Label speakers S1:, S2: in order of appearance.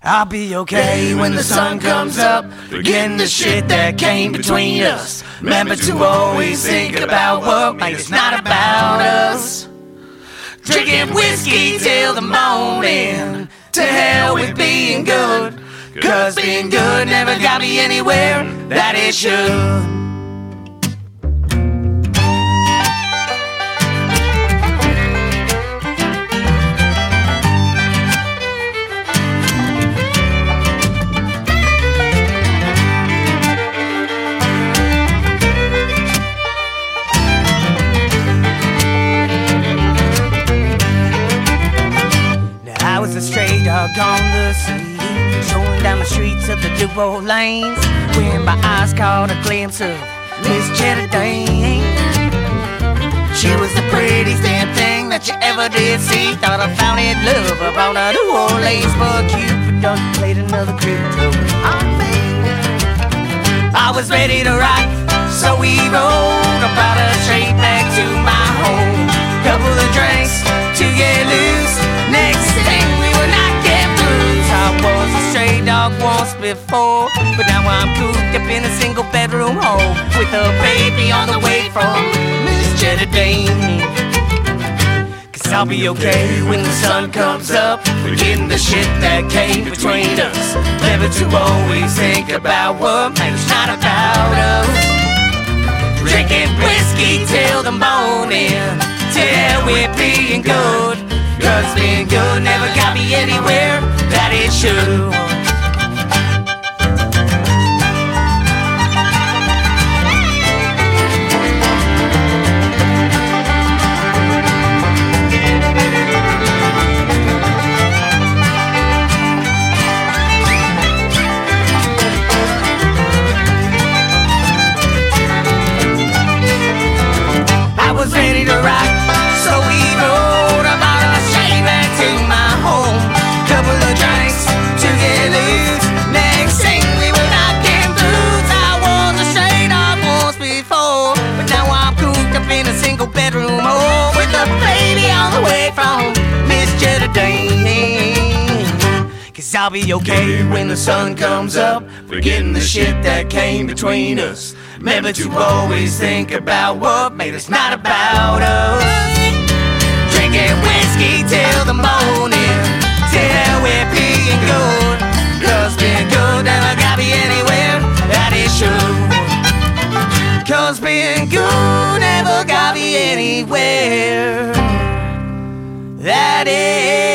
S1: I'll be okay when the sun comes up, forgetting the shit that came between us. Remember to always think about what made us, not about us. Drinking whiskey till the morning, to hell with being good, 'cause being good never got me anywhere that it should. I was a stray dog on the scene, strolling down the streets of the Duo lanes, when my eyes caught a glimpse of Miss Jetta Dane. She was the prettiest damn thing that you ever did see. Thought I found it love up on the New Orleans, but Cupid done played another crypto on me. I was ready to rock, so we rode about her straight back to my home. Couple of drinks to get loose, next thing we were knocking blues. I was a stray dog once before, but now I'm cooped up in a single bedroom home with a baby on the way from Miss Jetta Dane. 'Cause I'll be okay when the sun comes up, forgetting the shit that came between us. Never to always think about what makes, not about us. Drinking whiskey till the morning, till we're being good, 'cause being good never got me anywhere that it should. I was ready to rock, so we rode about a straight back to my home. Couple of drinks to get loose, next thing we were knocking blues. I was a straight dog once before, but now I'm cooped up in a single bedroom home with a baby on the way from Miss Jetta Dane. 'Cause I'll be okay when the sun comes up, forgetting the shit that came between us. Remember to always think about what made us, not about us. Drinking whiskey till the morning, till we're being good, 'cause being good never got me anywhere that it should. 'Cause being good never got me anywhere that it